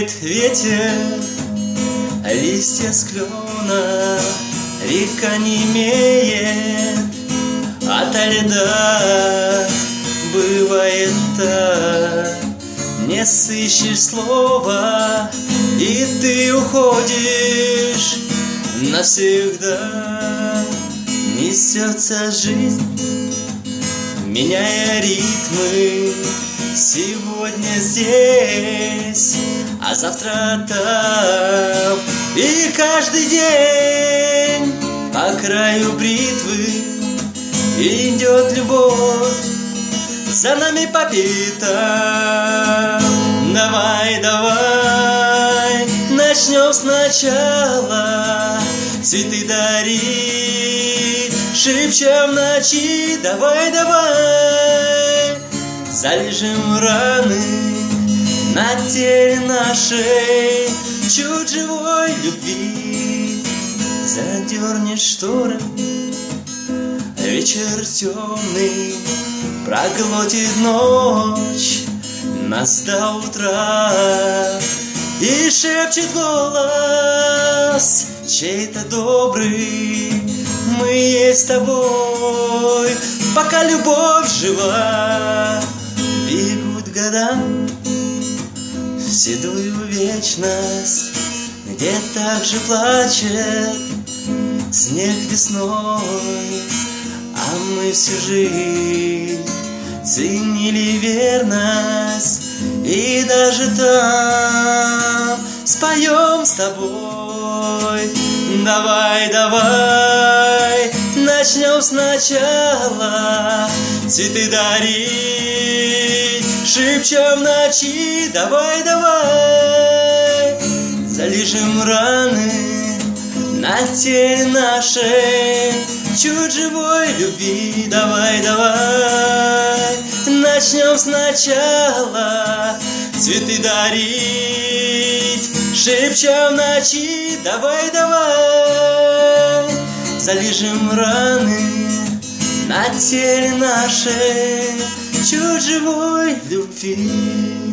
Дует ветер, листья с клена, река немеет ото льда. Бывает так, не сыщешь слова, и ты уходишь навсегда. Несется жизнь, меняя ритмы, сегодня здесь, а завтра там. И каждый день по краю бритвы идет любовь за нами по пятам. Давай, давай, начнем сначала, цветы дарить, шепчем в ночи. Давай, давай, залежим раны на теле нашей, чуть живой любви. Задернешь шторы, вечер темный проглотит ночь нас до утра. И шепчет голос чей-то добрый: мы есть с тобой, пока любовь жива. Бегут года в седую вечность, где так же плачет снег весной, а мы всю жизнь ценили верность, и даже там споем с тобой. Давай, давай, начнем сначала, цветы дарить, шепчем в ночи. Давай, давай, залежим раны на теле нашей, чуть живой любви. Давай, давай, начнем сначала, цветы дарить, шепчем в ночи. Давай, давай, залежим раны на теле нашей, чуть живой любви.